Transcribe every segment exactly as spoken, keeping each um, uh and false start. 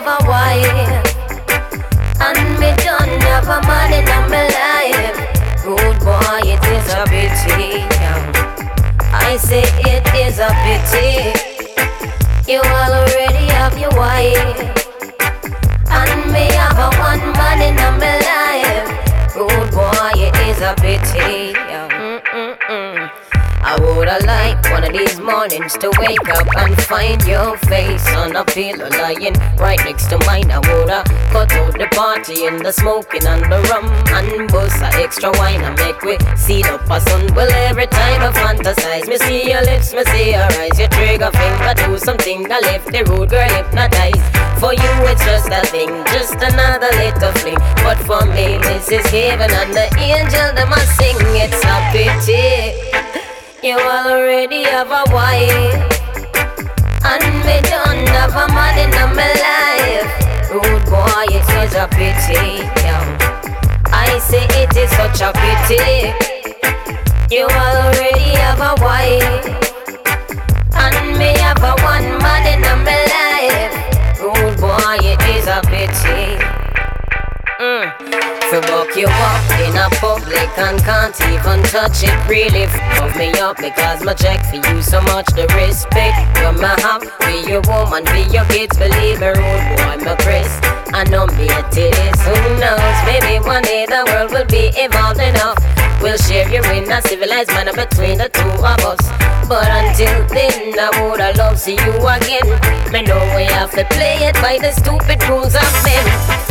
a wife, and me don't have a man in my life. Rude boy, it is a pity. I say it is a pity. You already have your wife, and me have a one man in my life. Rude boy, it is a pity. Mm-mm-mm. I woulda liked one of these mornings to wake up and find your face on a pillow lying right next to mine. I woulda cut out the party and the smoking and the rum and bust a extra wine and make we see up a sun. Well, every time I fantasize, me see your lips, me see your eyes, your trigger finger do something. I left the rude girl hypnotized. For you it's just a thing, just another little fling. But for me this is heaven and the angel them a sing. It's a pity you already have a wife, and me don't have a man in my life. Rude boy, it is a pity. I say it is such a pity. You already have a wife, and me have a one man in my life. Rude boy, it is a pity. Mm. To walk you up in a public and can't even touch it. Really fuck me up because my check for you so much. The respect you may have for your woman, for your kids. Believe me, rude boy, my Chris, I know me it is. Who knows, maybe one day the world will be evolved enough. We'll share you in a civilized manner between the two of us. But until then, I woulda love see you again. Me know we have to play it by the stupid rules of men.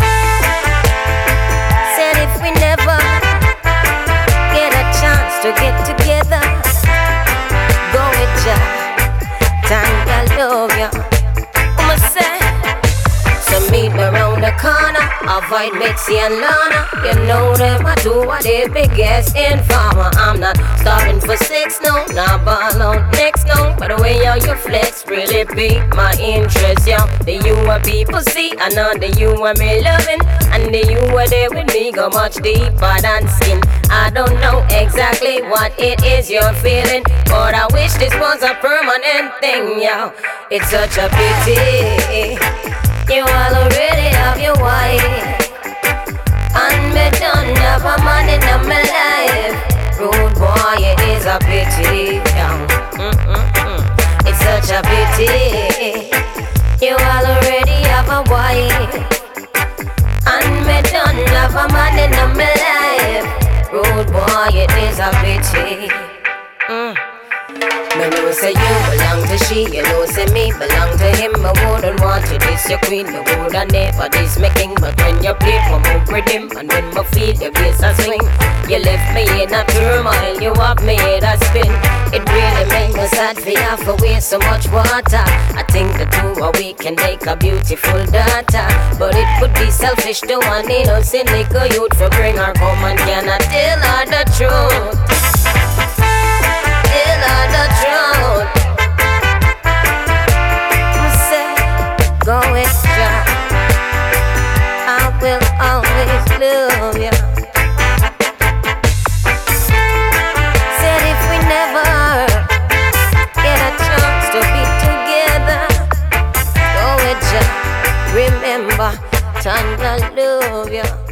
Said if we never get a chance to get together, go with ya, Tanya, love ya. I'ma say, so meet me round the corner, avoid Mitzi and Lana. You know them, I do what they biggest informer. I'm not starving for sex, no, not ball out next, no. But the way how you flex really pique my interest, yo. The you are people see, I know the you are me loving, and the you are there with me go much deeper than skin. I don't know exactly what it is you're feeling, but I wish this was a permanent thing, yo. It's such a pity you already have your wife, and me don't have a man in my life. Rude boy, it is a pity. Mm-mm-mm. It's such a pity you already have a wife, and me don't have a man in my life. Rude boy, it is a pity. Mm. Me know say you belong to she, you know say me belong to him. I wouldn't want you this your queen, you woulda never this my king. But when you play for my rhythm, and when my feel your bass a swing, you left me in a turmoil, you have me in a spin. It really make me sad for you for waste so much water. I think the two of we can make a beautiful daughter, but it would be selfish to one innocent little youth for bring her home and cannot tell her the truth. Tell her the truth. I say, go with ya, I will always love ya. Said if we never get a chance to be together, go with ya, remember, Tanya love ya.